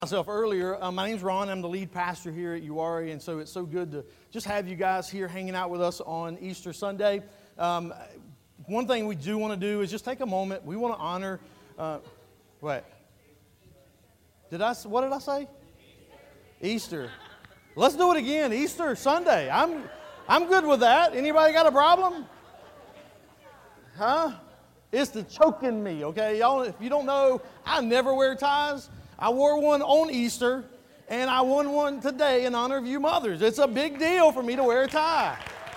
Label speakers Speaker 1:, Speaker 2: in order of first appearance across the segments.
Speaker 1: Myself earlier. My name's Ron. I'm the lead pastor here at URA, and so it's so good to just have you guys here hanging out with us on Easter Sunday. One thing we do want to do is just take a moment. We want to honor. What? What did I say? Easter. Let's do it again. Easter Sunday. I'm good with that. Anybody got a problem? Huh? It's the choking me. Okay, y'all. If you don't know, I never wear ties. I wore one on Easter, and I won one today in honor of you mothers. It's a big deal for me to wear a tie.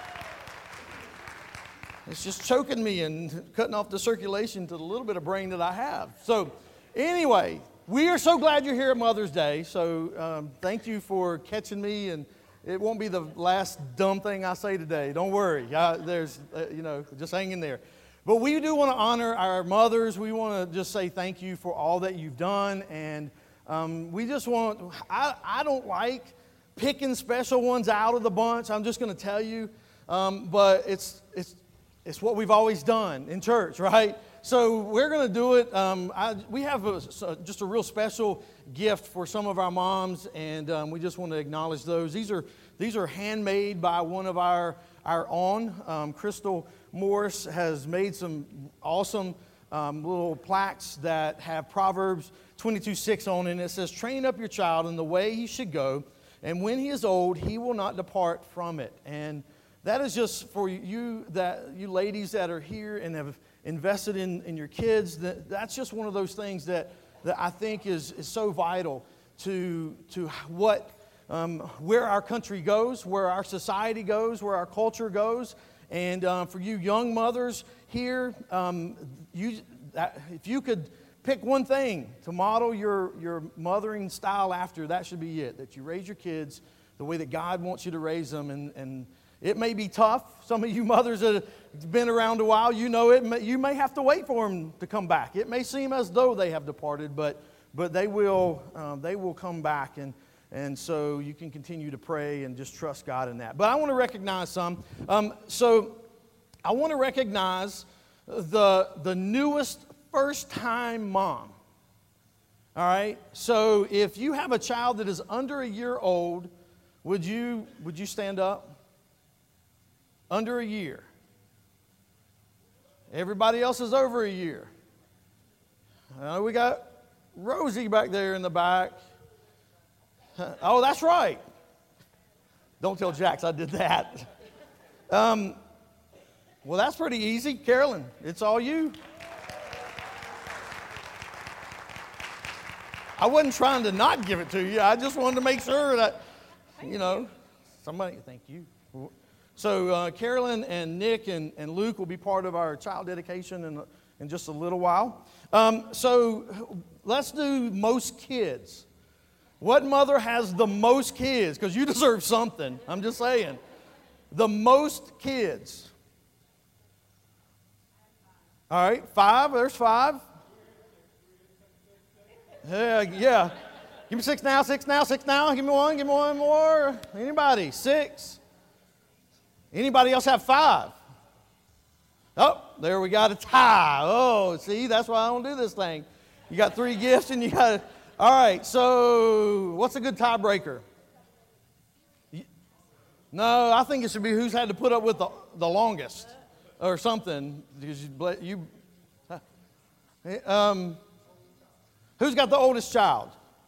Speaker 1: It's just choking me and cutting off the circulation to the little bit of brain that I have. So anyway, we are so glad you're here at Mother's Day. So thank you for catching me, and it won't be the last dumb thing I say today. Don't worry. Just hang in there. But we do want to honor our mothers. We want to just say thank you for all that you've done. And we just want, I don't like picking special ones out of the bunch. I'm just going to tell you. But it's what we've always done in church, right? So we're going to do it. We have just a real special gift for some of our moms. And we just want to acknowledge those. These are handmade by one of our own, Crystal Morris has made some awesome little plaques that have Proverbs 22:6 on it, and it says, "Train up your child in the way he should go, and when he is old, he will not depart from it." And that is just for you ladies that are here and have invested in your kids. That's just one of those things that I think is so vital to what where our country goes, where our society goes, where our culture goes. And for you young mothers here, if you could pick one thing to model your mothering style after, that should be it. That you raise your kids the way that God wants you to raise them. And it may be tough. Some of you mothers that have been around a while, you know it. You may have to wait for them to come back. It may seem as though they have departed, but they will come back. And so you can continue to pray and just trust God in that. But I want to recognize some. So I want to recognize the newest first-time mom. All right? So if you have a child that is under a year old, would you stand up? Under a year. Everybody else is over a year. We got Rosie back there in the back. Oh, that's right. Don't tell Jax I did that. Well, that's pretty easy. Carolyn, it's all you. I wasn't trying to not give it to you. I just wanted to make sure that, somebody, thank you. So Carolyn and Nick and Luke will be part of our child dedication in just a little while. So let's do most kids. What mother has the most kids? Because you deserve something. I'm just saying. The most kids. All right, 5. There's 5. Yeah. Give me 6 now, 6 now, 6 now. Give me one more. Anybody? 6. Anybody else have 5? Oh, there we got a tie. Oh, see, that's why I don't do this thing. You got 3 gifts and you got... All right, so what's a good tiebreaker? No, I think it should be who's had to put up with the longest or something. Because who's got the oldest child?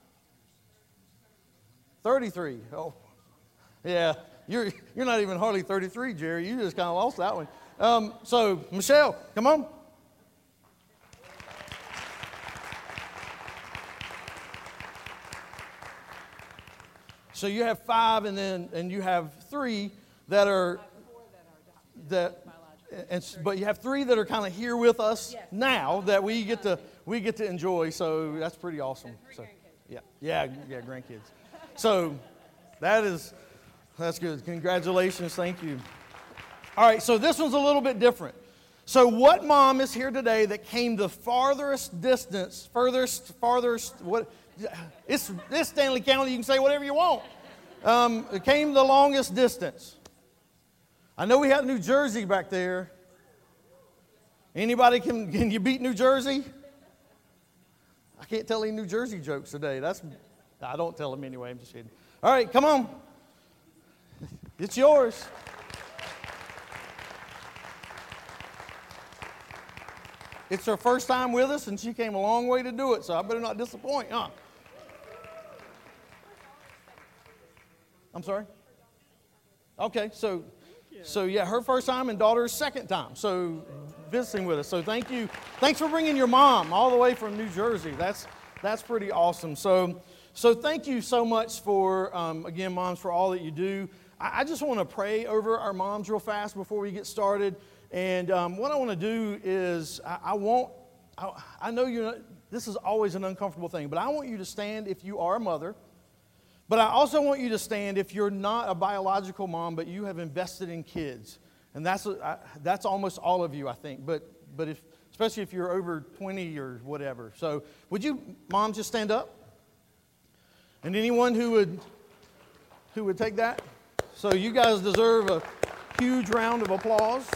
Speaker 1: 33. Oh, yeah. You're not even hardly 33, Jerry. You just kind of lost that one. So Michelle, come on. So you have 5, and you have 3 that are but you have 3 that are kind of here with us now that we get to enjoy. So that's pretty awesome. So yeah, grandkids. So that's good. Congratulations, thank you. All right, so this one's a little bit different. So what mom is here today that came the farthest distance, what? It's Stanley County. You can say whatever you want. It came the longest distance. I know we have New Jersey back there. Anybody can you beat New Jersey? I can't tell any New Jersey jokes today. I don't tell them anyway. I'm just kidding. All right, come on. It's yours. It's her first time with us, and she came a long way to do it, so I better not disappoint, huh? I'm sorry? Okay, so yeah, her first time and daughter's second time, so visiting with us. So thank you. Thanks for bringing your mom all the way from New Jersey. That's pretty awesome. So thank you so much for, again, moms, for all that you do. I just want to pray over our moms real fast before we get started. And what I want to do is, I know this is always an uncomfortable thing, but I want you to stand if you are a mother. But I also want you to stand if you're not a biological mom, but you have invested in kids. And that's almost all of you, I think. But especially if you're over 20 or whatever. So would you, moms, just stand up? And anyone who would take that? So you guys deserve a huge round of applause.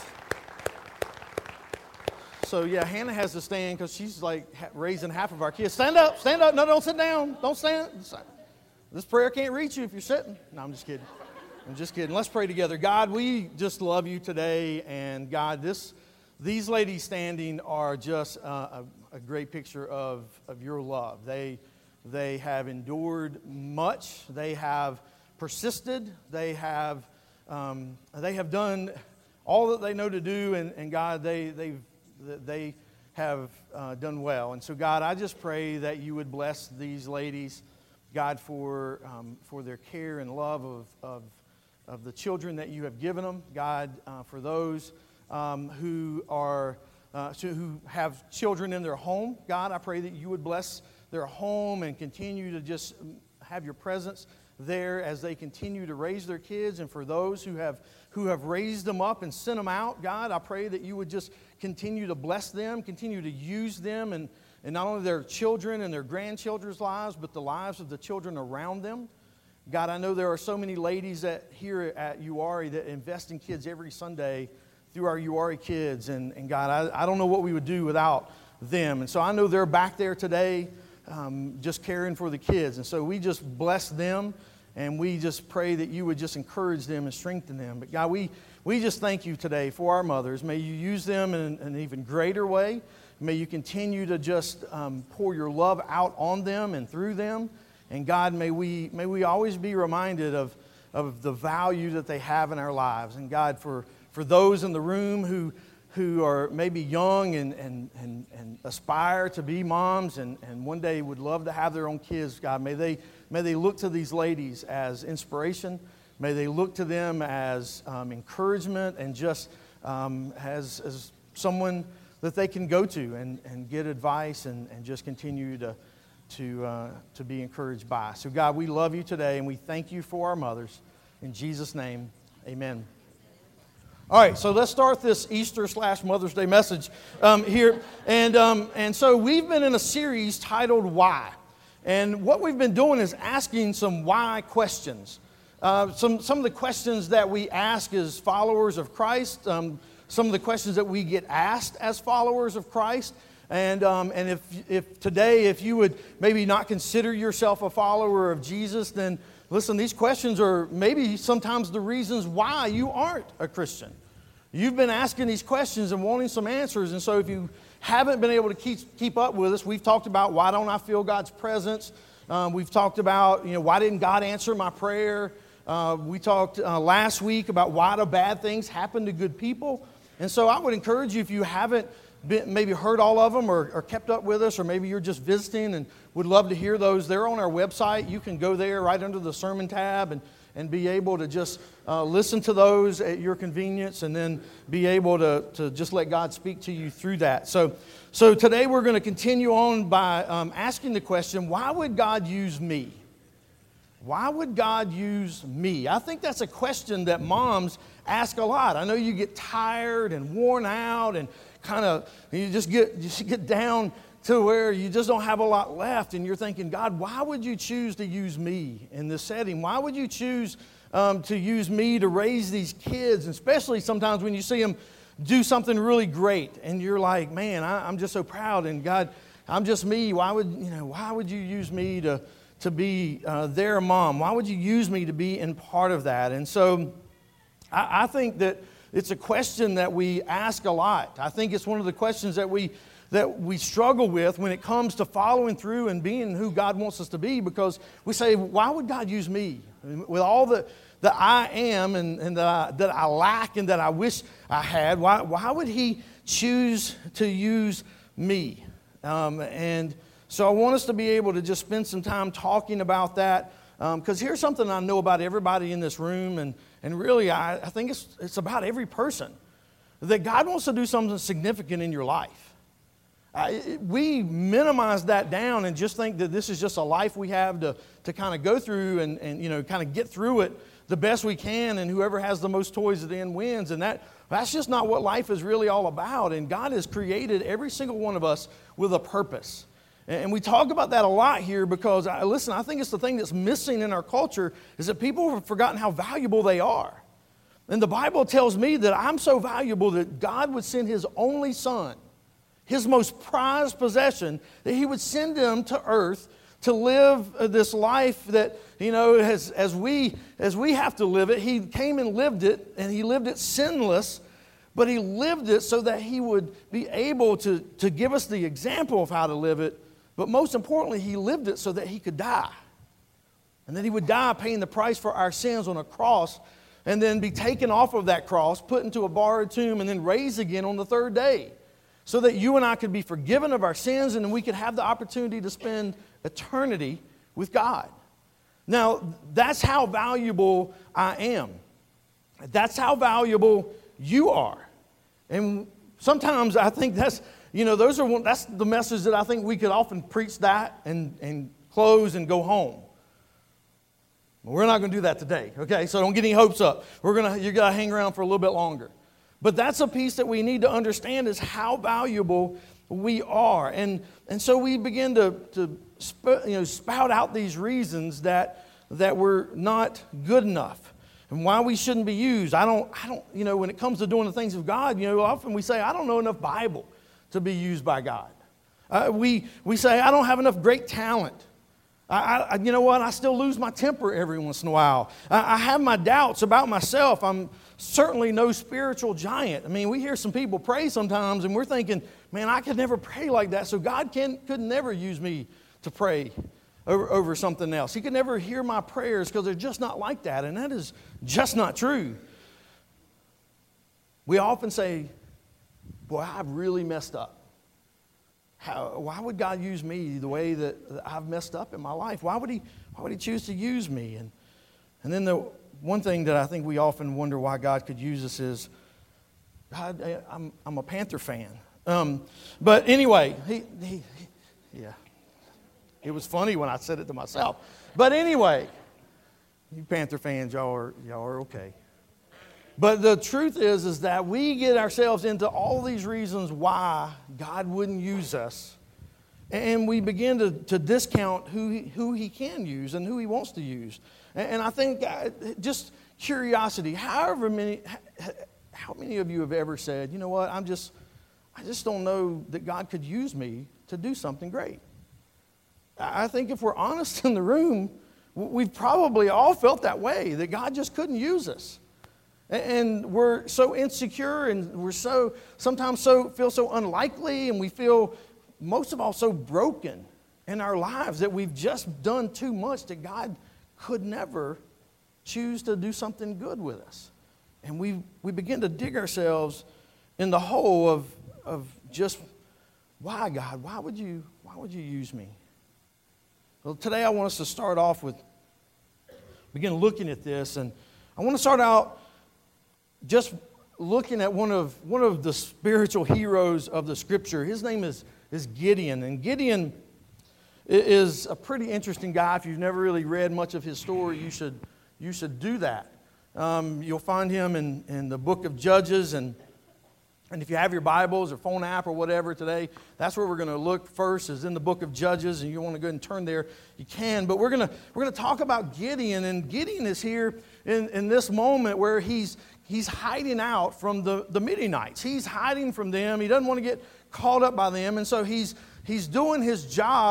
Speaker 1: So yeah, Hannah has to stand because she's like raising half of our kids. Stand up. No, don't sit down. Don't stand. This prayer can't reach you if you're sitting. No, I'm just kidding. Let's pray together. God, we just love you today. And God, these ladies standing are just a great picture of your love. They have endured much. They have persisted. They have done all that they know to do. And God, they have done well. And so, God, I just pray that you would bless these ladies, God, for their care and love of the children that you have given them. God, for those who have children in their home, God, I pray that you would bless their home and continue to just have your presence there as they continue to raise their kids. And for those who have raised them up and sent them out, God, I pray that you would just continue to bless them, continue to use them and not only their children and their grandchildren's lives, but the lives of the children around them. God, I know there are so many ladies here at URI that invest in kids every Sunday through our URI Kids. And God, I don't know what we would do without them. And so I know they're back there today just caring for the kids. And so we just bless them, and we just pray that you would just encourage them and strengthen them. But God, we just thank you today for our mothers. May you use them in an even greater way. May you continue to just pour your love out on them and through them. And God, may we always be reminded of the value that they have in our lives. And God, for those in the room who are maybe young and aspire to be moms and one day would love to have their own kids, God, may they look to these ladies as inspiration. May they look to them as encouragement and just as someone that they can go to and get advice and just continue to be encouraged by. So God, we love you today and we thank you for our mothers. In Jesus' name, amen. All right, so let's start this Easter/Mother's Day message here. And so we've been in a series titled Why. And what we've been doing is asking some why questions. Some of the questions that we ask as followers of Christ, some of the questions that we get asked as followers of Christ. And if today, if you would maybe not consider yourself a follower of Jesus, then listen, these questions are maybe sometimes the reasons why you aren't a Christian. You've been asking these questions and wanting some answers. And so if you haven't been able to keep up with us, we've talked about why don't I feel God's presence. We've talked about, why didn't God answer my prayer? We talked last week about why do bad things happen to good people. And so I would encourage you, if you haven't maybe heard all of them or kept up with us, or maybe you're just visiting and would love to hear those, they're on our website. You can go there right under the sermon tab and be able to just listen to those at your convenience, and then be able to just let God speak to you through that. So today we're going to continue on by asking the question, why would God use me? Why would God use me? I think that's a question that moms ask a lot. I know you get tired and worn out and kind of, you just get down to where you just don't have a lot left, and you're thinking, God, why would you choose to use me in this setting? Why would you choose to use me to raise these kids? And especially sometimes when you see them do something really great, and you're like, man, I'm just so proud, and God, I'm just me. Why would you use me to to be their mom? Why would you use me to be in part of that? And so I think that it's a question that we ask a lot. I think it's one of the questions that we struggle with when it comes to following through and being who God wants us to be, because we say, why would God use me? With all that I am and that I lack and that I wish I had, why would He choose to use me? And so I want us to be able to just spend some time talking about that, because here's something I know about everybody in this room, and really I think it's about every person, that God wants to do something significant in your life. We minimize that down and just think that this is just a life we have to kind of go through and kind of get through it the best we can, and whoever has the most toys at the end wins. And that's just not what life is really all about. And God has created every single one of us with a purpose. And we talk about that a lot here because, listen, I think it's the thing that's missing in our culture is that people have forgotten how valuable they are. And the Bible tells me that I'm so valuable that God would send His only Son, His most prized possession, that He would send Him to earth to live this life that, as we have to live it. He came and lived it, and He lived it sinless, but He lived it so that He would be able to give us the example of how to live it. But most importantly, He lived it so that He could die. And that He would die paying the price for our sins on a cross, and then be taken off of that cross, put into a borrowed tomb, and then raised again on the third day. So that you and I could be forgiven of our sins, and we could have the opportunity to spend eternity with God. Now, that's how valuable I am. That's how valuable you are. And sometimes I think that's the message that I think we could often preach that and close and go home. But we're not going to do that today, okay? So don't get any hopes up. You got to hang around for a little bit longer. But that's a piece that we need to understand, is how valuable we are. And so we begin to spout out these reasons that we're not good enough and why we shouldn't be used. I don't when it comes to doing the things of God, often we say, I don't know enough Bible to be used by God. We say, I don't have enough great talent. You know what? I still lose my temper every once in a while. I have my doubts about myself. I'm certainly no spiritual giant. I mean, we hear some people pray sometimes, and we're thinking, man, I could never pray like that. So God could never use me to pray over something else. He could never hear my prayers because they're just not like that. And that is just not true. We often say, boy, I've really messed up. Why would God use me the way that I've messed up in my life? Why would He choose to use me? And then the one thing that I think we often wonder why God could use us is, God, I'm a Panther fan. But anyway, yeah, it was funny when I said it to myself. But anyway, you Panther fans, y'all are okay. But the truth is that we get ourselves into all these reasons why God wouldn't use us. And we begin to discount who He can use and who He wants to use. And I think just curiosity, how many of you have ever said, you know what, I just don't know that God could use me to do something great. I think if we're honest in the room, we've probably all felt that way, that God just couldn't use us. And we're so insecure, and we're sometimes feel so unlikely, and we feel most of all so broken in our lives that we've just done too much that God could never choose to do something good with us. And we begin to dig ourselves in the hole of just, why, God? Why would you use me? Well, today I want us to start off with, begin looking at this, and I want to start out just looking at one of the spiritual heroes of the Scripture. His name is Gideon, and Gideon is a pretty interesting guy. If you've never really read much of his story, you should do that. You'll find him in the book of Judges, and if you have your Bibles or phone app or whatever today, that's where we're going to look first, is in the book of Judges, and you want to go ahead and turn there, you can. But we're going to talk about Gideon, and Gideon is here in this moment where he's hiding out from the Midianites. He's hiding from them. He doesn't want to get caught up by them, and so he's doing his job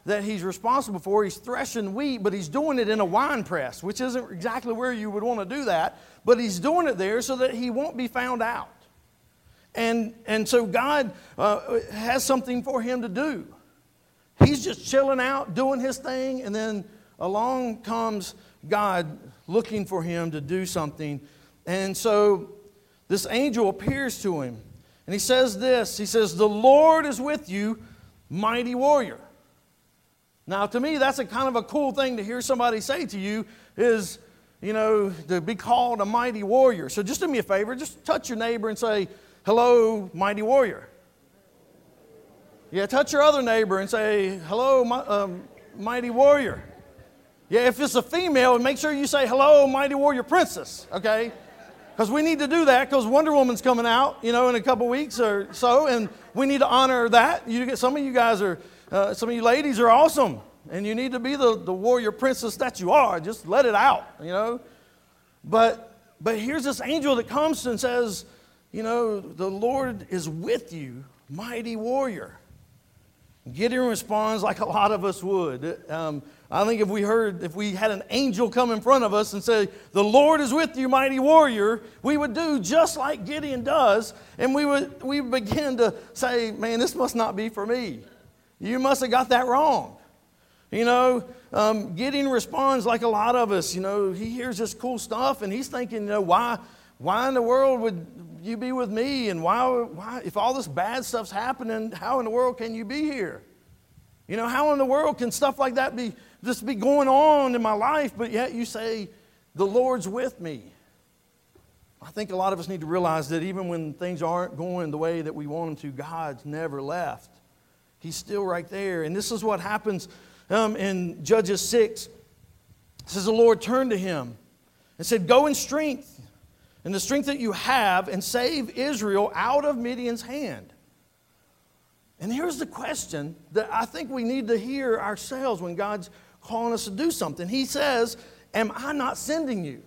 Speaker 1: that he's responsible for. He's threshing wheat, but he's doing it in a wine press, which isn't exactly where you would want to do that, but he's doing it there so that he won't be found out. And so God has something for him to do. He's just chilling out, doing his thing, and then along comes God looking for him to do something. And so this angel appears to him, and he says this. He says, "The Lord is with you, mighty warrior." Now, to me, that's a kind of a cool thing to hear somebody say to you is, to be called a mighty warrior. So just do me a favor. Just touch your neighbor and say, "Hello, mighty warrior." Yeah, touch your other neighbor and say, "Hello, mighty warrior." Yeah, if it's a female, make sure you say, "Hello, mighty warrior princess," okay? Because we need to do that because Wonder Woman's coming out, in a couple weeks or so, and we need to honor that. Some of you guys are, some of you ladies are awesome, and you need to be the warrior princess that you are. Just let it out, But here's this angel that comes and says, "The Lord is with you, mighty warrior." Gideon responds like a lot of us would. I think if we had an angel come in front of us and say, "The Lord is with you, mighty warrior," we would do just like Gideon does, and we would begin to say, "Man, this must not be for me. You must have got that wrong." Gideon responds like a lot of us. He hears this cool stuff, and he's thinking, why in the world would you be with me? And why, if all this bad stuff's happening, how in the world can you be here? How in the world can stuff like that be going on in my life, but yet you say, "The Lord's with me"? I think a lot of us need to realize that even when things aren't going the way that we want them to, God's never left. He's still right there. And this is what happens in Judges 6. It says, "The Lord turned to him and said, 'Go in strength, and the strength that you have, and save Israel out of Midian's hand.'" And here's the question that I think we need to hear ourselves when God's calling us to do something. He says, "Am I not sending you?"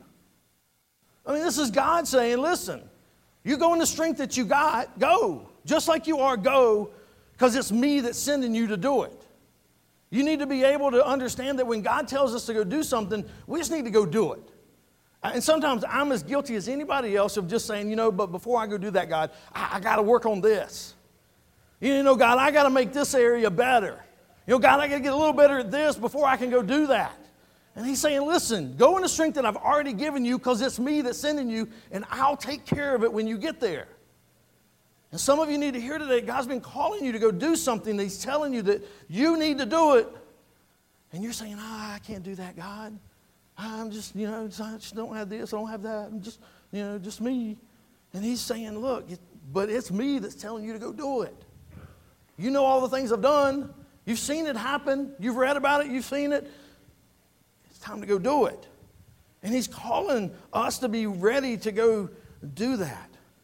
Speaker 1: I mean, this is God saying, "Listen, you go in the strength that you got, go. Just like you are, go, because it's me that's sending you to do it." You need to be able to understand that when God tells us to go do something, we just need to go do it. And sometimes I'm as guilty as anybody else of just saying, but before I go do that, God, I got to work on this. God, I got to make this area better. God, I got to get a little better at this before I can go do that. And he's saying, "Listen, go in the strength that I've already given you because it's me that's sending you, and I'll take care of it when you get there." And some of you need to hear today, God's been calling you to go do something. He's telling you that you need to do it. And you're saying, "I can't do that, God. I'm just, I just don't have this, I don't have that. I'm just, just me." And he's saying, "Look, but it's me that's telling you to go do it. You know all the things I've done. You've seen it happen. You've read about it. You've seen it. It's time to go do it." And he's calling us to be ready to go do that.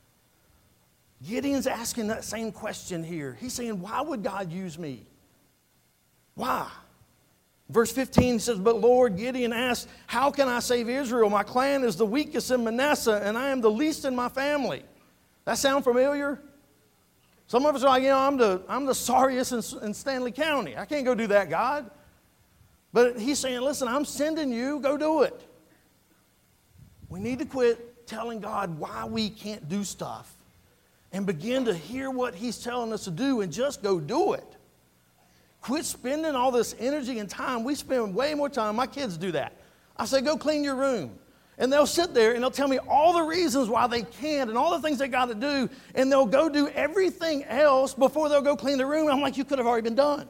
Speaker 1: Gideon's asking that same question here. He's saying, "Why would God use me? Why?" Verse 15 says, "But Lord," Gideon asked, "how can I save Israel? My clan is the weakest in Manasseh, and I am the least in my family." That sound familiar? Some of us are like, I'm the sorriest in Stanley County. I can't go do that, God. But he's saying, "Listen, I'm sending you. Go do it." We need to quit telling God why we can't do stuff and begin to hear what he's telling us to do and just go do it. Quit spending all this energy and time. We spend way more time. My kids do that. I say, "Go clean your room." And they'll sit there and they'll tell me all the reasons why they can't and all the things they got to do. And they'll go do everything else before they'll go clean the room. I'm like, "You could have already been done.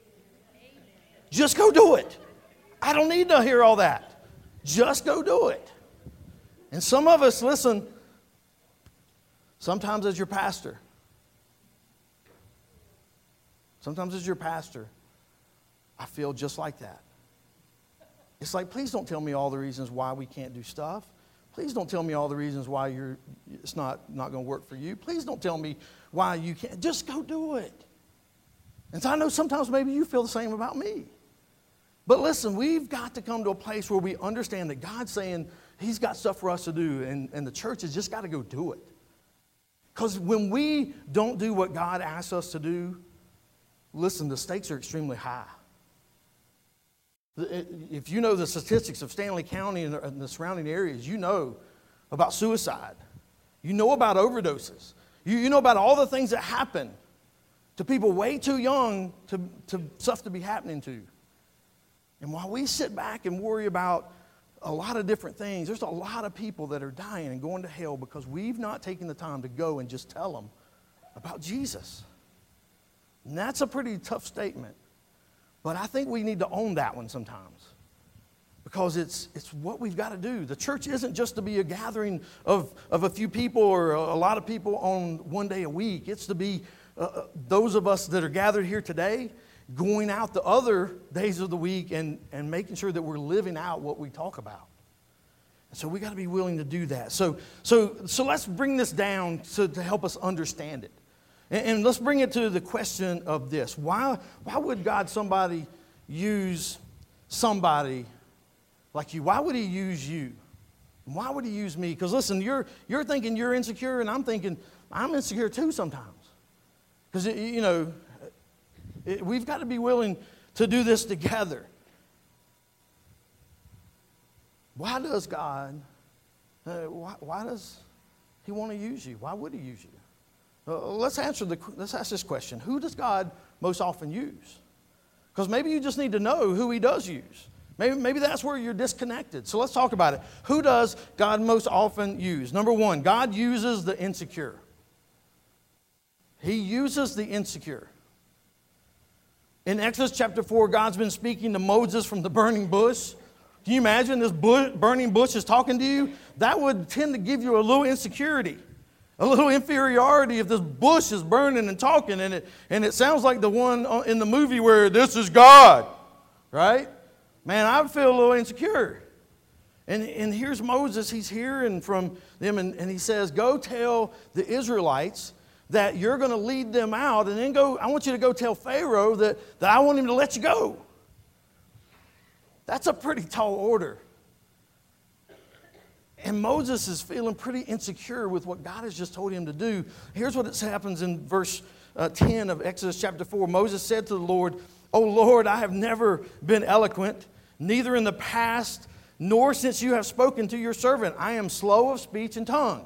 Speaker 1: Just go do it. I don't need to hear all that. Just go do it." And some of us, listen, sometimes as your pastor, I feel just like that. It's like, please don't tell me all the reasons why we can't do stuff. Please don't tell me all the reasons why it's not going to work for you. Please don't tell me why you can't. Just go do it. And so I know sometimes maybe you feel the same about me. But listen, we've got to come to a place where we understand that God's saying he's got stuff for us to do, and the church has just got to go do it. Because when we don't do what God asks us to do, listen, the stakes are extremely high. If you know the statistics of Stanley County and the surrounding areas, you know about suicide. You know about overdoses. You know about all the things that happen to people way too young to stuff to be happening to. And while we sit back and worry about a lot of different things, there's a lot of people that are dying and going to hell because we've not taken the time to go and just tell them about Jesus. And that's a pretty tough statement. But I think we need to own that one sometimes, because it's what we've got to do. The church isn't just to be a gathering of a few people or a lot of people on one day a week. It's to be those of us that are gathered here today going out the other days of the week and making sure that we're living out what we talk about. And so we got to be willing to do that. So let's bring this down to help us understand it. And let's bring it to the question of this. Why would God use somebody like you? Why would he use you? Why would he use me? Because listen, you're thinking you're insecure, and I'm thinking I'm insecure too sometimes. Because, we've got to be willing to do this together. Why does God, why does he want to use you? Why would he use you? Let's ask this question. Who does God most often use? Because maybe you just need to know who he does use. Maybe that's where you're disconnected. So let's talk about it. Who does God most often use? Number one, God uses the insecure. He uses the insecure. In Exodus chapter 4, God's been speaking to Moses from the burning bush. Can you imagine this burning bush is talking to you? That would tend to give you a little insecurity, a little inferiority if this bush is burning and talking, and it sounds like the one in the movie where this is God, right? Man, I feel a little insecure. And here's Moses. He's hearing from them, and he says, go tell the Israelites that you're going to lead them out, and then I want you to go tell Pharaoh that I want him to let you go. That's a pretty tall order. And Moses is feeling pretty insecure with what God has just told him to do. Here's what happens in verse 10 of Exodus chapter 4. Moses said to the Lord, "O Lord, I have never been eloquent, neither in the past nor since you have spoken to your servant. I am slow of speech and tongue."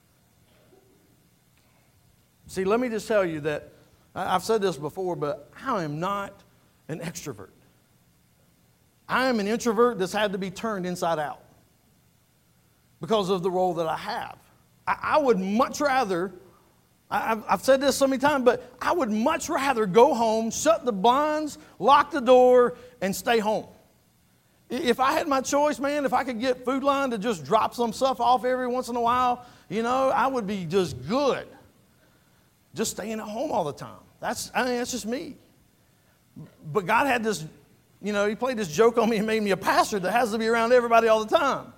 Speaker 1: See, let me just tell you that, I've said this before, but I am not an extrovert. I am an introvert that's had to be turned inside out because of the role that I have. I would much rather, I've said this so many times, but I would much rather go home, shut the blinds, lock the door, and stay home. If I had my choice, man, if I could get Food Line to just drop some stuff off every once in a while, I would be just good. Just staying at home all the time. That's just me. But God had this, he played this joke on me and made me a pastor that has to be around everybody all the time.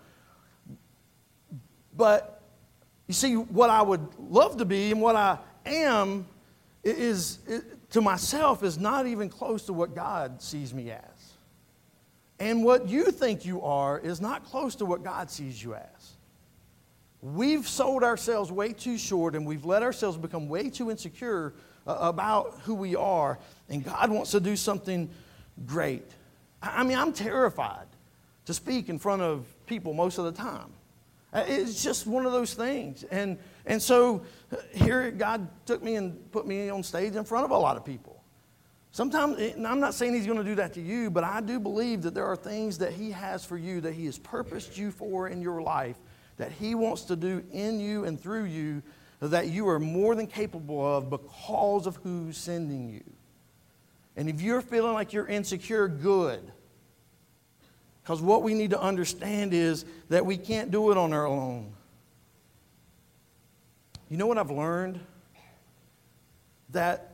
Speaker 1: But you see, what I would love to be and what I am to myself is not even close to what God sees me as. And what you think you are is not close to what God sees you as. We've sold ourselves way too short, and we've let ourselves become way too insecure about who we are, and God wants to do something great. I'm terrified to speak in front of people most of the time. It's just one of those things. And so here God took me and put me on stage in front of a lot of people. Sometimes, and I'm not saying he's going to do that to you, but I do believe that there are things that he has for you, that he has purposed you for in your life, that he wants to do in you and through you, that you are more than capable of because of who's sending you. And if you're feeling like you're insecure, good. Because what we need to understand is that we can't do it on our own. You know what I've learned? That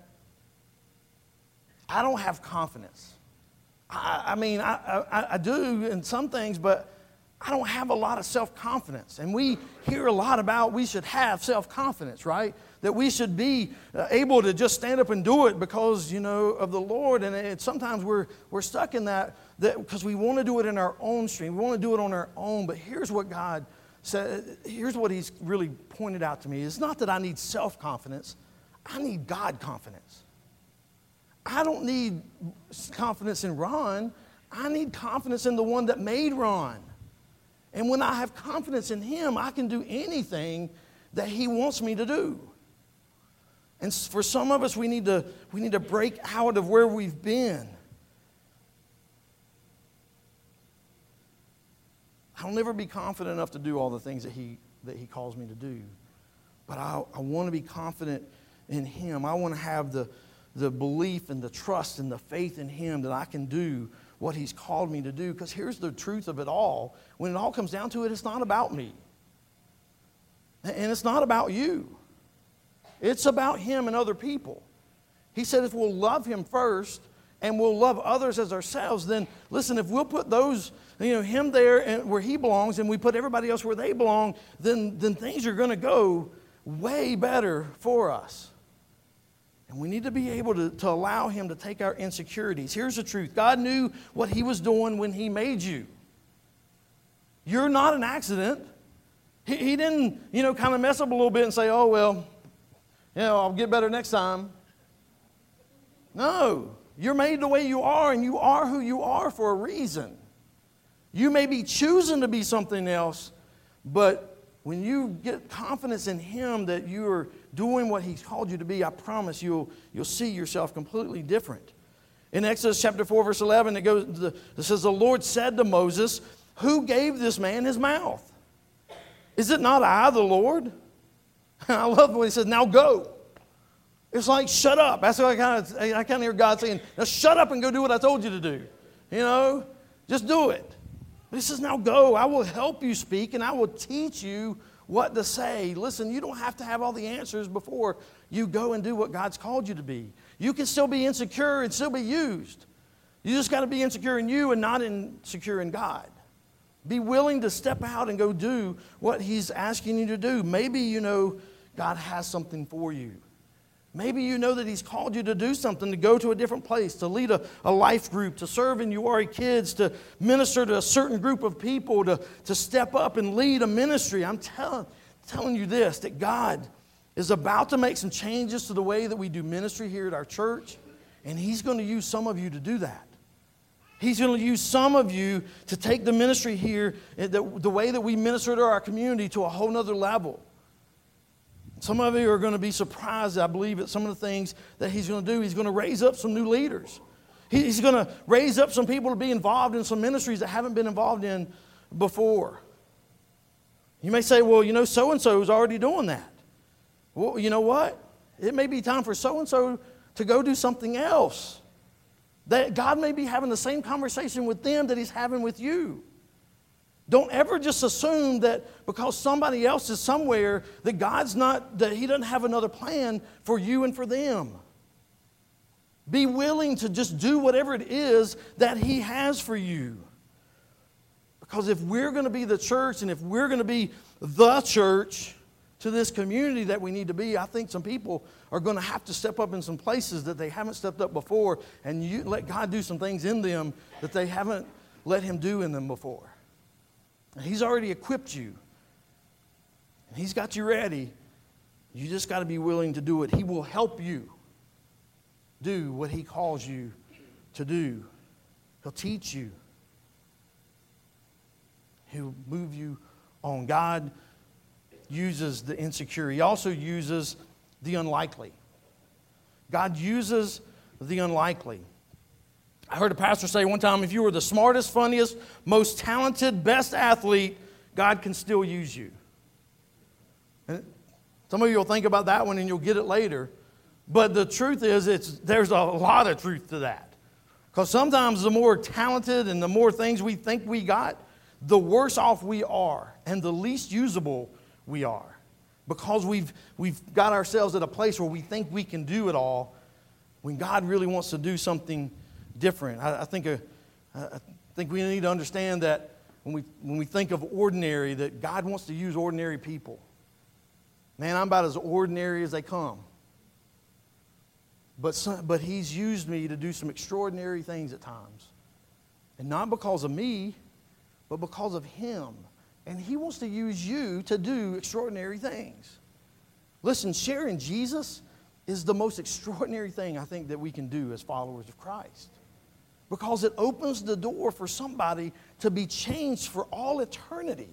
Speaker 1: I don't have confidence. I do in some things, but I don't have a lot of self-confidence. And we hear a lot about we should have self-confidence, right? That we should be able to just stand up and do it because, of the Lord. And sometimes we're stuck in that because we want to do it in our own strength. We want to do it on our own. But here's what God said. Here's what he's really pointed out to me. It's not that I need self-confidence. I need God confidence. I don't need confidence in Ron. I need confidence in the one that made Ron. And when I have confidence in him, I can do anything that he wants me to do. And for some of us, we need to break out of where we've been. I'll never be confident enough to do all the things that he calls me to do. But I want to be confident in him. I want to have the belief and the trust and the faith in him that I can do what he's called me to do. Because here's the truth of it all. When it all comes down to it, it's not about me. And it's not about you. It's about him and other people. He said if we'll love him first and we'll love others as ourselves, then listen, if we'll put those, him there and where he belongs and we put everybody else where they belong, then things are going to go way better for us. And we need to be able to allow him to take our insecurities. Here's the truth. God knew what he was doing when he made you. You're not an accident. He didn't, kind of mess up a little bit and say, oh, well, I'll get better next time. No. You're made the way you are, and you are who you are for a reason. You may be choosing to be something else, but when you get confidence in him that you are doing what he's called you to be, I promise you'll see yourself completely different. In Exodus chapter 4, verse 11, it says, the Lord said to Moses, who gave this man his mouth? Is it not I, the Lord? I love when he says, now go. It's like, shut up. That's what I kind of hear God saying, now shut up and go do what I told you to do. Just do it. But he says, now go. I will help you speak and I will teach you what to say. Listen, you don't have to have all the answers before you go and do what God's called you to be. You can still be insecure and still be used. You just got to be insecure in you and not insecure in God. Be willing to step out and go do what he's asking you to do. Maybe God has something for you. Maybe you know that he's called you to do something, to go to a different place, to lead a life group, to serve in URI Kids, to minister to a certain group of people, to step up and lead a ministry. I'm telling you this, that God is about to make some changes to the way that we do ministry here at our church, and he's going to use some of you to do that. He's going to use some of you to take the ministry here, the way that we minister to our community, to a whole nother level. Some of you are going to be surprised, I believe, at some of the things that he's going to do. He's going to raise up some new leaders. He's going to raise up some people to be involved in some ministries that haven't been involved in before. You may say, well, so-and-so is already doing that. Well, you know what? It may be time for so-and-so to go do something else. That God may be having the same conversation with them that he's having with you. Don't ever just assume that because somebody else is somewhere that that he doesn't have another plan for you and for them. Be willing to just do whatever it is that he has for you. Because if we're going to be the church and if we're going to be the church to this community that we need to be, I think some people are going to have to step up in some places that they haven't stepped up before, and you let God do some things in them that they haven't let him do in them before. And he's already equipped you. And he's got you ready. You just got to be willing to do it. He will help you do what he calls you to do. He'll teach you. He'll move you on. God uses the insecure. He also uses the unlikely. God uses the unlikely. I heard a pastor say one time, if you were the smartest, funniest, most talented, best athlete, God can still use you. And some of you will think about that one and you'll get it later. But the truth is, there's a lot of truth to that. Because sometimes the more talented and the more things we think we got, the worse off we are and the least usable we are. Because we've got ourselves at a place where we think we can do it all when God really wants to do something different. I think we need to understand that when we think of ordinary, that God wants to use ordinary people. Man, I'm about as ordinary as they come. But he's used me to do some extraordinary things at times. And not because of me, but because of him. And he wants to use you to do extraordinary things. Listen, sharing Jesus is the most extraordinary thing I think that we can do as followers of Christ. because it opens the door for somebody to be changed for all eternity.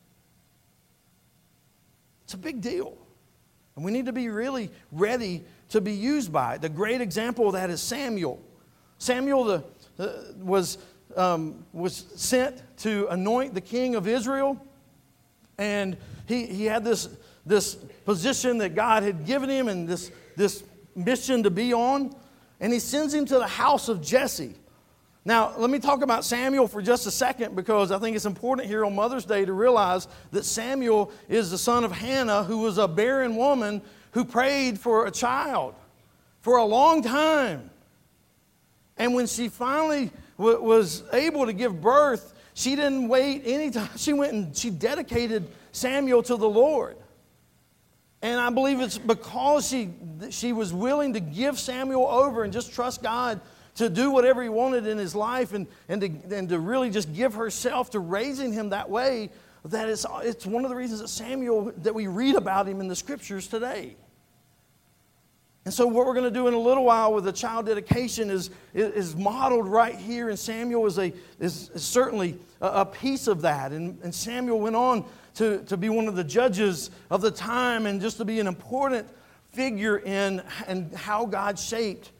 Speaker 1: It's a big deal. And we need to be really ready to be used by it. The great example of that is Samuel. Samuel was sent to anoint the king of Israel. And he had this position that God had given him and this mission to be on. And he sends him to the house of Jesse. Now, let me talk about Samuel for just a second, because I think it's important here on Mother's Day to realize that Samuel is the son of Hannah, who was a barren woman who prayed for a child for a long time. And when she finally was able to give birth, she didn't wait any time. She went and she dedicated Samuel to the Lord. And I believe it's because she was willing to give Samuel over and just trust God to do whatever he wanted in his life and to really just give herself to raising him that way, that it's one of the reasons that Samuel, that we read about him in the scriptures today. And so what we're going to do in a little while with the child dedication is modeled right here, and Samuel is certainly a piece of that. And Samuel went on to be one of the judges of the time, and just to be an important figure in how God shaped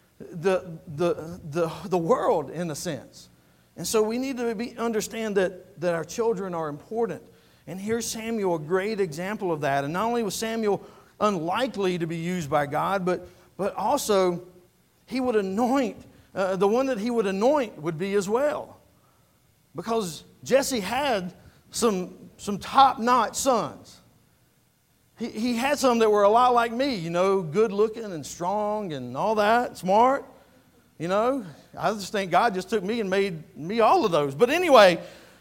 Speaker 1: the world, in a sense. And so we need to understand that our children are important. And here's Samuel, a great example of that. And not only was Samuel unlikely to be used by God, but also he would anoint, the one that he would anoint would be as well. Because Jesse had some top-notch sons. He had some that were a lot like me, good looking and strong and all that, smart. I just think God just took me and made me all of those. But anyway,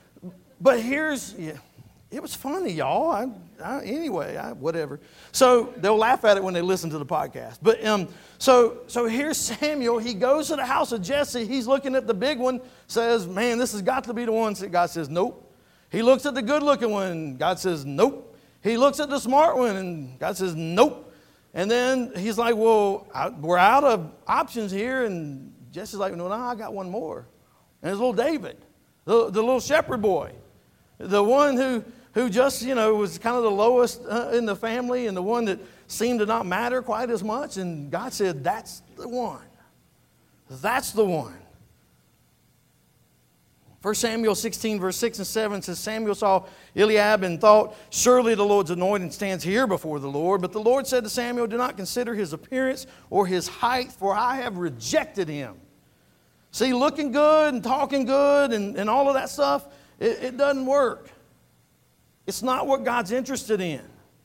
Speaker 1: it was funny, y'all. Whatever. So they'll laugh at it when they listen to the podcast. But so here's Samuel. He goes to the house of Jesse. He's looking at the big one, says, man, this has got to be the one. God says, nope. He looks at the good-looking one. God says, nope. He looks at the smart one, and God says, nope. And then he's like, well, we're out of options here. And Jesse's like, no, I got one more. And it's little David, the little shepherd boy, the one who just, was kind of the lowest in the family, and the one that seemed to not matter quite as much. And God said, that's the one. That's the one. 1 Samuel 16, verse 6 and 7 says, Samuel saw Eliab and thought, surely the Lord's anointed stands here before the Lord. But the Lord said to Samuel, do not consider his appearance or his height, for I have rejected him. See, looking good and talking good and all of that stuff, it doesn't work. It's not what God's interested in.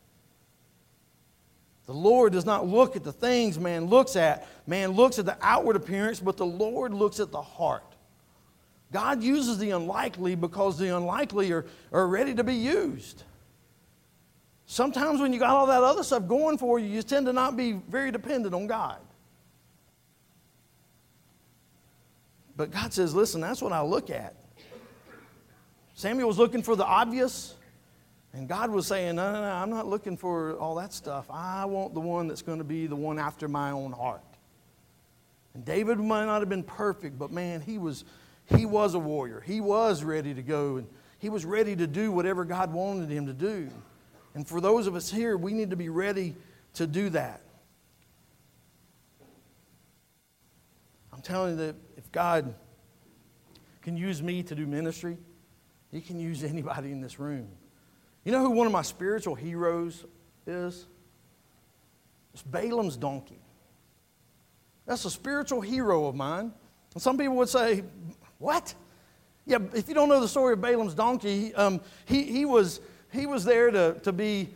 Speaker 1: The Lord does not look at the things man looks at. Man looks at the outward appearance, but the Lord looks at the heart. God uses the unlikely because the unlikely are ready to be used. Sometimes when you got all that other stuff going for you, you tend to not be very dependent on God. But God says, listen, that's what I look at. Samuel was looking for the obvious, and God was saying, no, I'm not looking for all that stuff. I want the one that's going to be the one after my own heart. And David might not have been perfect, but man, he was a warrior. He was ready to go, and he was ready to do whatever God wanted him to do. And for those of us here, we need to be ready to do that. I'm telling you that if God can use me to do ministry, He can use anybody in this room. You know who one of my spiritual heroes is? It's Balaam's donkey. That's a spiritual hero of mine. And some people would say, what? Yeah, if you don't know the story of Balaam's donkey, he was there to be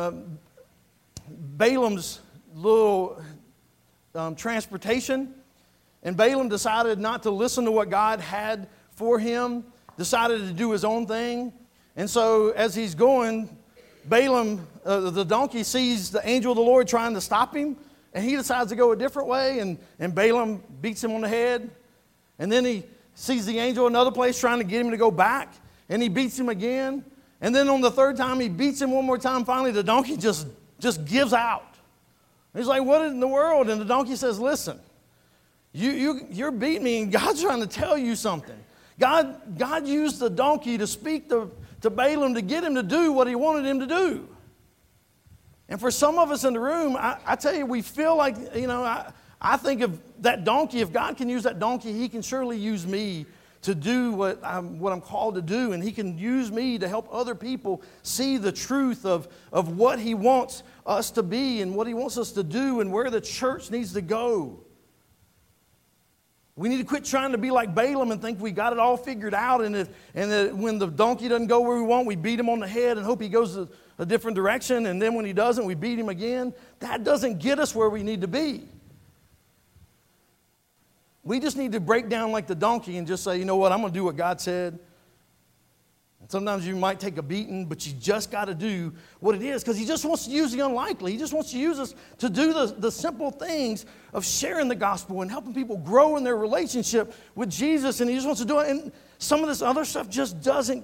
Speaker 1: Balaam's little transportation. And Balaam decided not to listen to what God had for him, decided to do his own thing. And so as he's going, Balaam, the donkey, sees the angel of the Lord trying to stop him, and he decides to go a different way, and Balaam beats him on the head. And then he sees the angel another place trying to get him to go back, and he beats him again. And then on the third time, he beats him one more time. Finally, the donkey just gives out. He's like, what in the world? And the donkey says, listen, You're beating me, and God's trying to tell you something. God used the donkey to speak to Balaam to get him to do what he wanted him to do. And for some of us in the room, I tell you, we feel like, I think of that donkey. If God can use that donkey, he can surely use me to do what I'm called to do. And he can use me to help other people see the truth of what he wants us to be and what he wants us to do and where the church needs to go. We need to quit trying to be like Balaam and think we got it all figured out, and that when the donkey doesn't go where we want, we beat him on the head and hope he goes a different direction, and then when he doesn't, we beat him again. That doesn't get us where we need to be. We just need to break down like the donkey and just say, you know what, I'm going to do what God said. And sometimes you might take a beating, but you just got to do what it is, because he just wants to use the unlikely. He just wants to use us to do the simple things of sharing the gospel and helping people grow in their relationship with Jesus, and he just wants to do it. And some of this other stuff just doesn't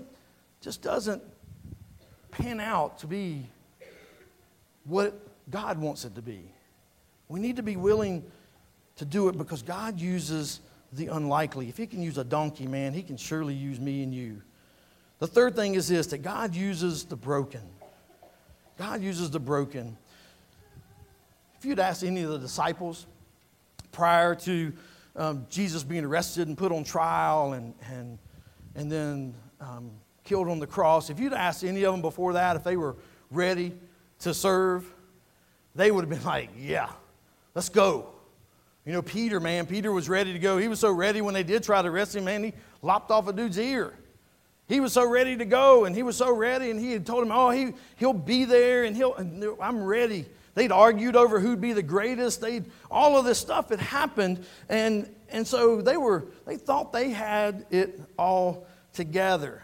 Speaker 1: pan out to be what God wants it to be. We need to be willing to do it because God uses the unlikely. If he can use a donkey, man, he can surely use me and you. The third thing is this, that God uses the broken. God uses the broken. If you'd asked any of the disciples prior to Jesus being arrested and put on trial and then killed on the cross, if you'd asked any of them before that if they were ready to serve, they would have been like, yeah, let's go. Peter, man, Peter was ready to go. He was so ready when they did try to arrest him, man, he lopped off a dude's ear. He was so ready to go, and he was so ready, and he had told him, he'll be there, and I'm ready. They'd argued over who'd be the greatest. All of this stuff had happened, and so they thought they had it all together.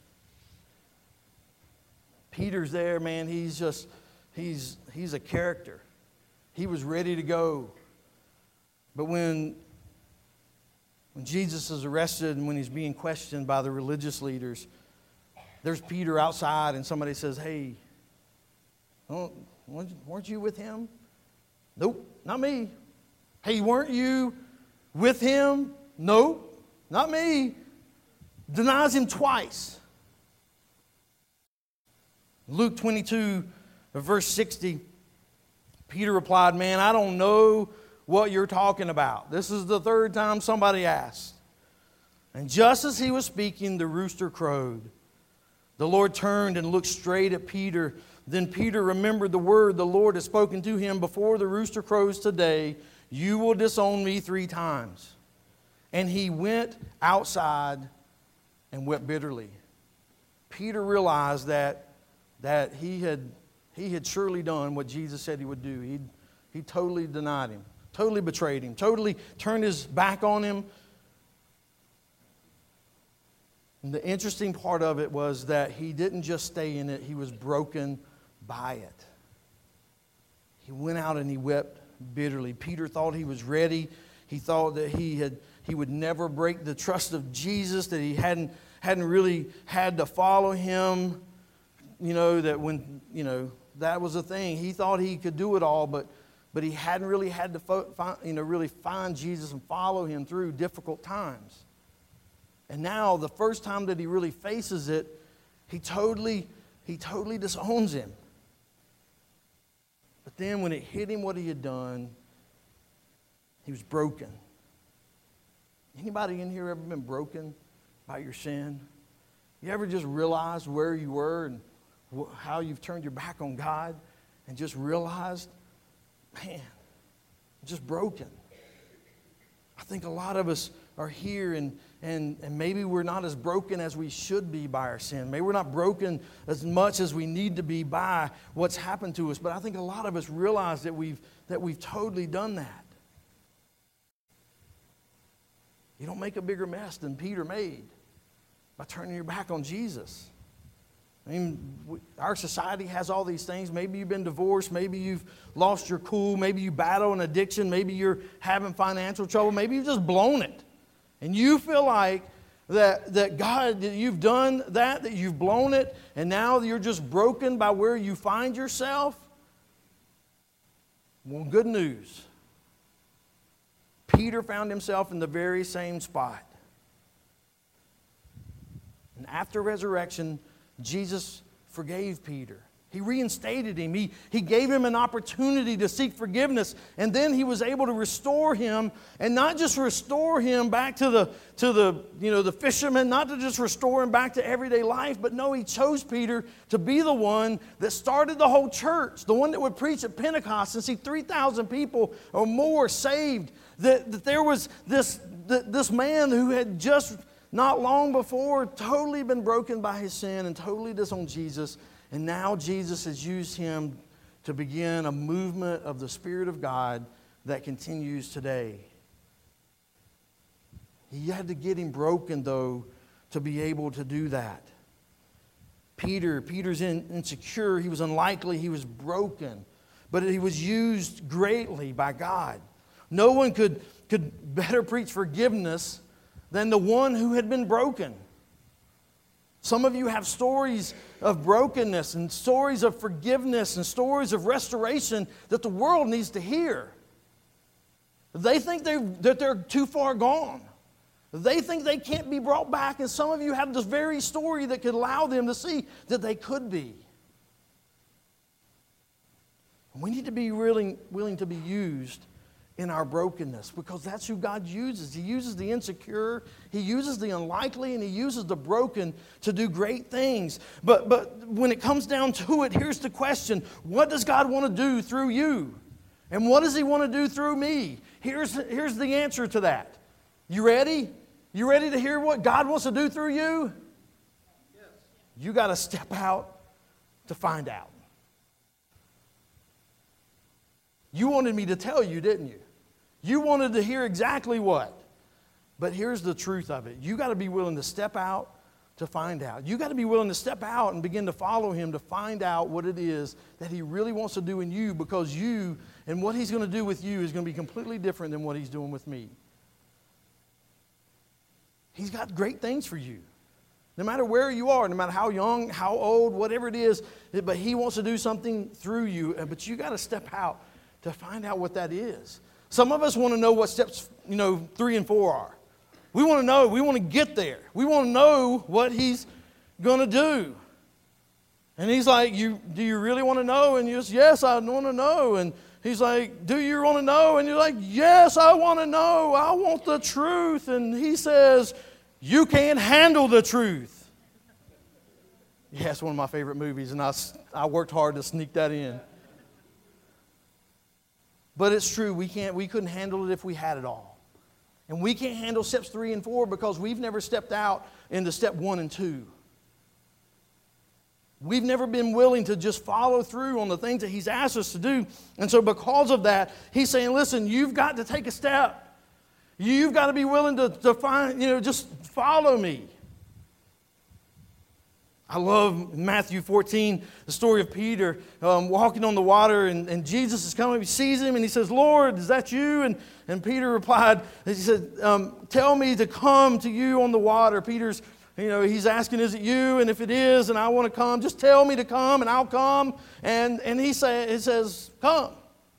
Speaker 1: Peter's there, man. He's a character. He was ready to go. But when Jesus is arrested and when he's being questioned by the religious leaders, there's Peter outside, and somebody says, hey, weren't you with him? Nope, not me. Hey, weren't you with him? Nope, not me. Denies him twice. Luke 22, verse 60, Peter replied, man, I don't know what you're talking about. This is the third time somebody asked. And just as he was speaking, the rooster crowed. The Lord turned and looked straight at Peter. Then Peter remembered the word the Lord had spoken to him, before the rooster crows today, you will disown me 3 times. And he went outside and wept bitterly. Peter realized that he had surely done what Jesus said he would do. He totally denied him. Totally betrayed him, totally turned his back on him. And the interesting part of it was that he didn't just stay in it, he was broken by it. He went out and he wept bitterly. Peter thought he was ready. He thought that he would never break the trust of Jesus, that he hadn't really had to follow him. That when, that was the thing. He thought he could do it all, but he hadn't really had to really find Jesus and follow him through difficult times. And now, the first time that he really faces it, he totally disowns him. But then when it hit him what he had done, he was broken. Anybody in here ever been broken by your sin? You ever just realized where you were and how you've turned your back on God and just realized, man, I'm just broken. I think a lot of us are here and maybe we're not as broken as we should be by our sin. Maybe we're not broken as much as we need to be by what's happened to us. But I think a lot of us realize that we've totally done that. You don't make a bigger mess than Peter made by turning your back on Jesus. I mean, our society has all these things. Maybe you've been divorced. Maybe you've lost your cool. Maybe you battle an addiction. Maybe you're having financial trouble. Maybe you've just blown it. And you feel like that God, that you've done that you've blown it, and now you're just broken by where you find yourself. Well, good news. Peter found himself in the very same spot. And after resurrection, Jesus forgave Peter. He reinstated him. He gave him an opportunity to seek forgiveness. And then he was able to restore him. And not just restore him back to the fishermen, not to just restore him back to everyday life, but no, he chose Peter to be the one that started the whole church, the one that would preach at Pentecost and see 3,000 people or more saved. That there was this man who had just not long before totally been broken by his sin and totally disowned Jesus. And now Jesus has used him to begin a movement of the Spirit of God that continues today. He had to get him broken, though, to be able to do that. Peter's insecure. He was unlikely. He was broken. But he was used greatly by God. No one could better preach forgiveness than the one who had been broken. Some of you have stories of brokenness and stories of forgiveness and stories of restoration that the world needs to hear. They think that they're too far gone. They think they can't be brought back, and some of you have this very story that could allow them to see that they could be. We need to be willing to be used in our brokenness, because that's who God uses. He uses the insecure, He uses the unlikely, and He uses the broken to do great things. But when it comes down to it, here's the question: what does God want to do through you? And what does He want to do through me? Here's the answer to that. You ready? You ready to hear what God wants to do through you? Yes. You got to step out to find out. You wanted me to tell you, didn't you? You wanted to hear exactly what. But here's the truth of it. You got to be willing to step out to find out. You got to be willing to step out and begin to follow Him to find out what it is that He really wants to do in you, because you and what He's going to do with you is going to be completely different than what He's doing with me. He's got great things for you. No matter where you are, no matter how young, how old, whatever it is, but He wants to do something through you. But you got to step out to find out what that is. Some of us want to know what steps, 3 and 4 are. We want to know. We want to get there. We want to know what He's going to do. And He's like, do you really want to know? And you're just, yes, I want to know. And He's like, do you want to know? And you're like, yes, I want to know. I want the truth. And He says, you can't handle the truth. Yeah, it's one of my favorite movies, and I worked hard to sneak that in. But it's true, we couldn't handle it if we had it all. And we can't handle steps 3 and 4 because we've never stepped out into step 1 and 2. We've never been willing to just follow through on the things that He's asked us to do. And so because of that, He's saying, listen, you've got to take a step. You've got to be willing to find, just follow me. I love Matthew 14, the story of Peter walking on the water, and Jesus is coming. He sees him, and he says, Lord, is that you? And Peter replied, he said, tell me to come to you on the water. Peter's, he's asking, is it you? And if it is, and I want to come, just tell me to come, and I'll come. And he says, come.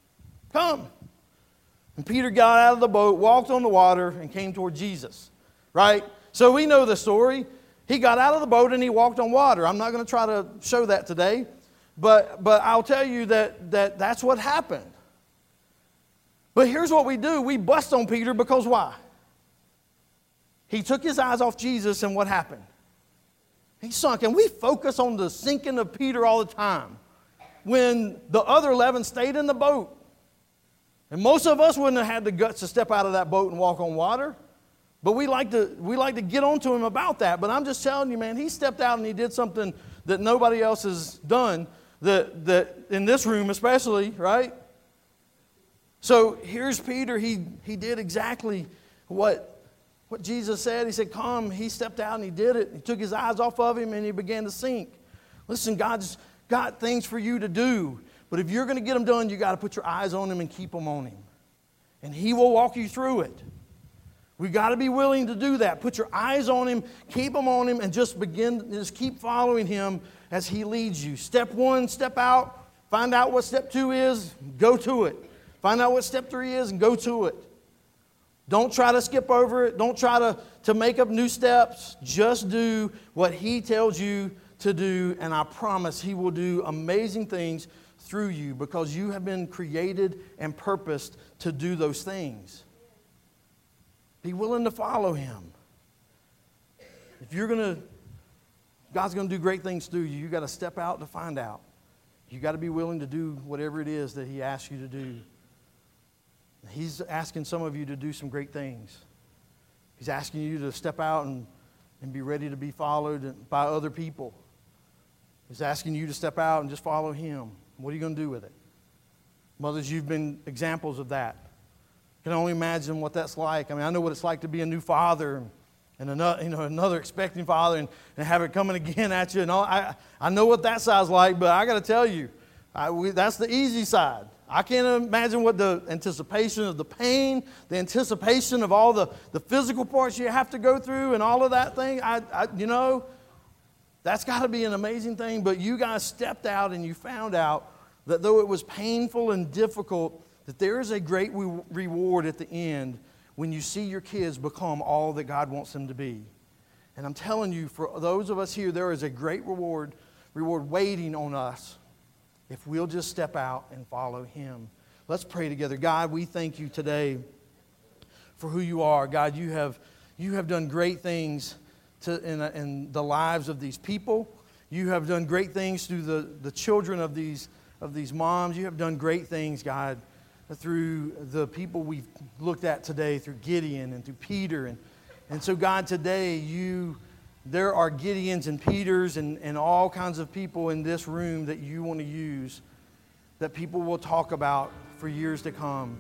Speaker 1: And Peter got out of the boat, walked on the water, and came toward Jesus, right? So we know the story. He got out of the boat and he walked on water. I'm not going to try to show that today, but I'll tell you that's what happened. But here's what we do. We bust on Peter because why? He took his eyes off Jesus, and what happened? He sunk. And we focus on the sinking of Peter all the time when the other 11 stayed in the boat. And most of us wouldn't have had the guts to step out of that boat and walk on water. But we like to get on to him about that. But I'm just telling you, man, he stepped out and he did something that nobody else has done, that in this room especially, right? So here's Peter. He did exactly what Jesus said. He said, come. He stepped out and he did it. He took his eyes off of him and he began to sink. Listen, God's got things for you to do. But if you're going to get them done, you got to put your eyes on Him and keep them on Him. And He will walk you through it. We got to be willing to do that. Put your eyes on Him, keep them on Him, and just keep following Him as He leads you. Step 1, step out. Find out what step 2 is, go to it. Find out what step 3 is, and go to it. Don't try to skip over it. Don't try to make up new steps. Just do what He tells you to do, and I promise He will do amazing things through you because you have been created and purposed to do those things. Be willing to follow Him. If God's going to do great things through you, you got to step out to find out. You got to be willing to do whatever it is that He asks you to do. He's asking some of you to do some great things. He's asking you to step out and be ready to be followed by other people. He's asking you to step out and just follow Him. What are you going to do with it? Mothers, you've been examples of that. I can only imagine what that's like. I mean, I know what it's like to be a new father and another expecting father and have it coming again at you. And all. I know what that side's like, but I got to tell you, that's the easy side. I can't imagine what the anticipation of the pain, the anticipation of all the physical parts you have to go through and all of that thing. That's got to be an amazing thing. But you guys stepped out and you found out that though it was painful and difficult, that there is a great reward at the end when you see your kids become all that God wants them to be. And I'm telling you, for those of us here, there is a great reward waiting on us if we'll just step out and follow Him. Let's pray together. God, we thank You today for who You are. God, You have done great things in the lives of these people. You have done great things through the children of these moms. You have done great things, God, through the people we've looked at today, through Gideon and through Peter. And so, God, today there are Gideons and Peters and all kinds of people in this room that You want to use, that people will talk about for years to come.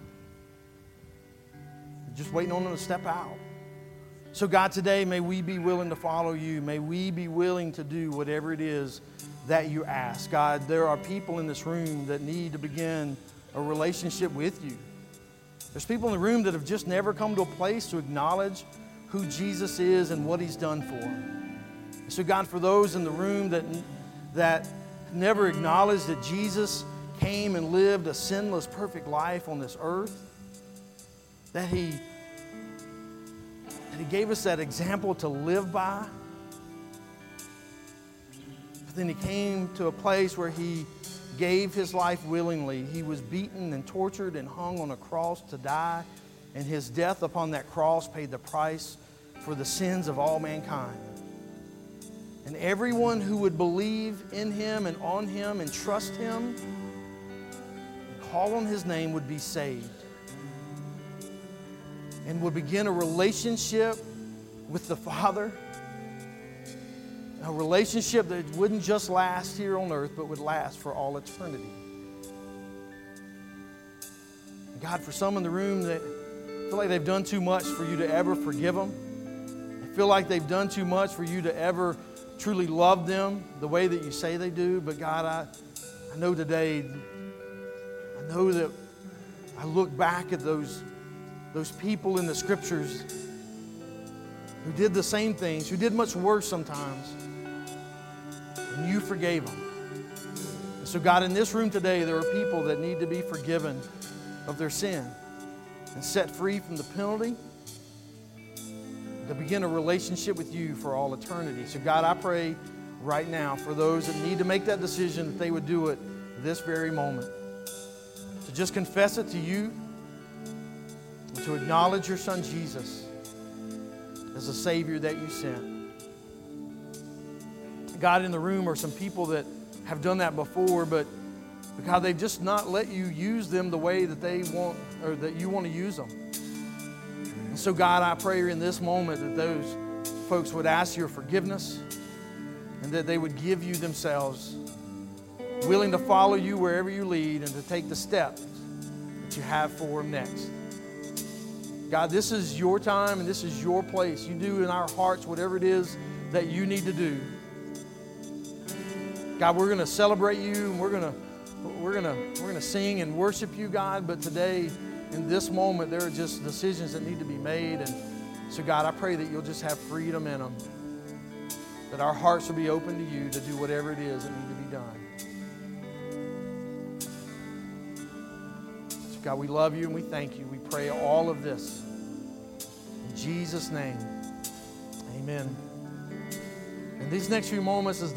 Speaker 1: Just waiting on them to step out. So, God, today, may we be willing to follow You. May we be willing to do whatever it is that You ask. God, there are people in this room that need to begin a relationship with You. There's people in the room that have just never come to a place to acknowledge who Jesus is and what He's done for them. So, God, for those in the room that never acknowledged that Jesus came and lived a sinless, perfect life on this earth, that He gave us that example to live by. But then He came to a place where He gave His life willingly. He was beaten and tortured and hung on a cross to die. And His death upon that cross paid the price for the sins of all mankind. And everyone who would believe in Him and on Him and trust Him and call on His name would be saved. And would begin a relationship with the Father. A relationship that wouldn't just last here on earth, but would last for all eternity. God, for some in the room that feel like they've done too much for You to ever forgive them. They feel like they've done too much for You to ever truly love them the way that You say they do. But God, I know today, I know that I look back at those people in the Scriptures who did the same things, who did much worse sometimes, and You forgave them. And so, God, in this room today, there are people that need to be forgiven of their sin and set free from the penalty to begin a relationship with You for all eternity. So, God, I pray right now for those that need to make that decision that they would do it this very moment. To just confess it to You, and to acknowledge Your Son Jesus as the Savior that You sent. God, in the room are some people that have done that before, but because they've just not let You use them the way that they want, or that You want to use them. And so, God, I pray in this moment that those folks would ask Your forgiveness and that they would give You themselves, willing to follow You wherever You lead and to take the steps that You have for them next. God, this is Your time and this is Your place. You do in our hearts whatever it is that You need to do. God, we're going to celebrate You and we're going to sing and worship You, God. But today, in this moment, there are just decisions that need to be made. And so, God, I pray that You'll just have freedom in them. That our hearts will be open to You to do whatever it is that needs to be done. So, God, we love You and we thank You. We pray all of this In Jesus' name, amen. In these next few moments, as